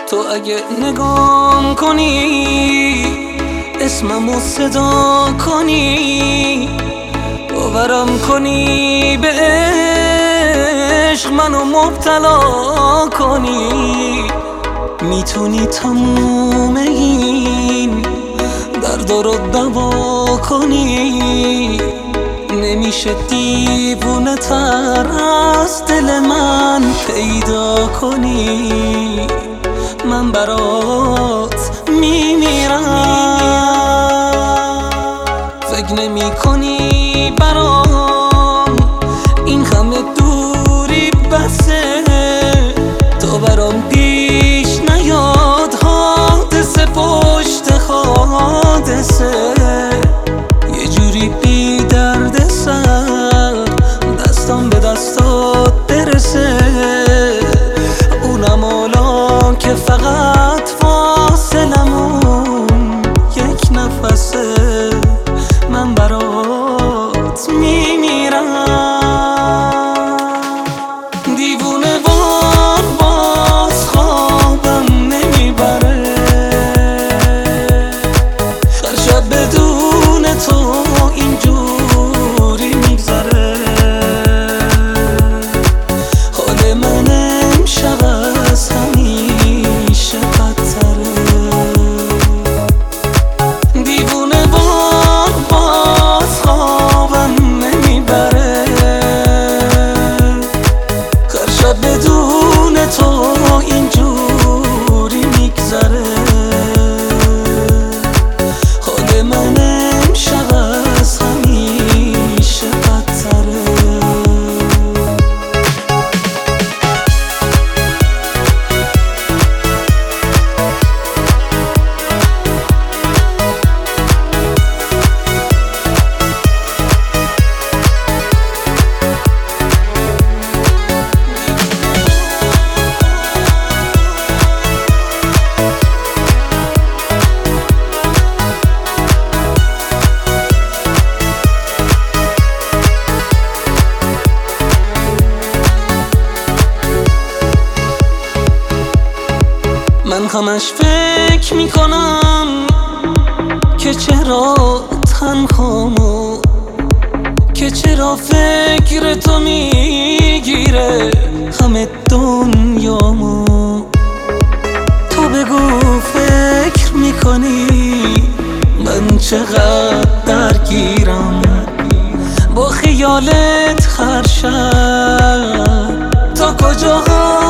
تو اگه نگام کنی، اسممو صدا کنی، باورم کنی به عشق منو مبتلا کنی، میتونی تموم این دردا رو دوا کنی. نمیشه دیوونه تر از دل من پیدا کنی. من برات میمیرم. فکر نمی کنی برام این همه دوری بسه، تا برام پیش نیاد حادثه پشت حادثه. یه جوری بی درد سر دستم به دستات برسه، اونم حالا که فقط فاصلمون یک نفسه. من برات میمیرم. دیوونه وار باز خوابم نمیبره، هر شب بدون تو اینجوری میگذره. حال من امشب از همیشه بدتره. دیوونه وار باز خوابم نمیبره، هر شب بدون تو اینجوری میگذره. حال من امشب از همیشه بدتره. من همش فکر میکنم که چرا تنهامو، که چرا فکر تو میگیره همه دنیامو. تو بگو فکر میکنی من چقدر درگیرم با خیالت هر شب. تا کجاها